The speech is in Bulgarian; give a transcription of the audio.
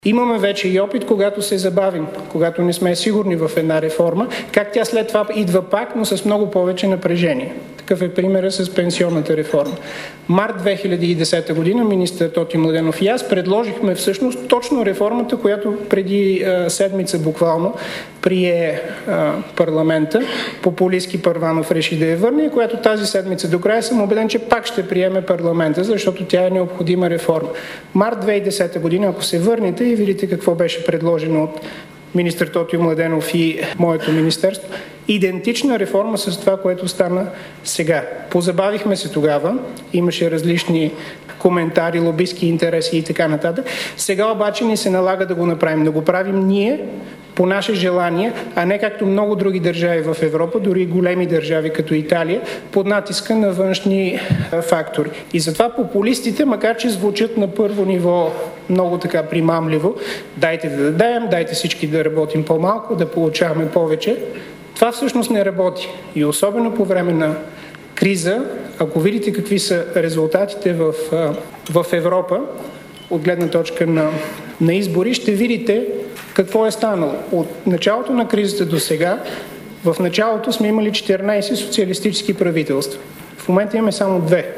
Имаме вече и опит, когато се забавим, когато не сме сигурни в една реформа, как тя след това идва пак, но с много повече напрежение. Такъв е примерът с пенсионната реформа. Март 2010 година министър Тотю Младенов и аз предложихме всъщност точно реформата, която преди седмица буквално прие парламента. Популистки Първанов реши да я върне, и която тази седмица до края съм убеден, че пак ще приеме парламента, защото тя е необходима реформа. Март 2010 година, ако се върнете и видите какво беше предложено от министър Тотю Младенов и моето министерство, идентична реформа с това, което стана сега. Позабавихме се тогава, имаше различни коментари, лобистки интереси и така нататък. Сега обаче ни се налага да го направим. Да го правим ние по наше желание, а не както много други държави в Европа, дори големи държави като Италия, под натиска на външни фактори. И затова популистите, макар че звучат на първо ниво много така примамливо, дайте да дадем, дайте всички да работим по-малко, да получаваме повече, това всъщност не работи. И особено по време на криза, ако видите какви са резултатите в Европа, от гледна точка на избори, ще видите какво е станало. От началото на кризата до сега, в началото сме имали 14 социалистически правителства. В момента имаме само 2.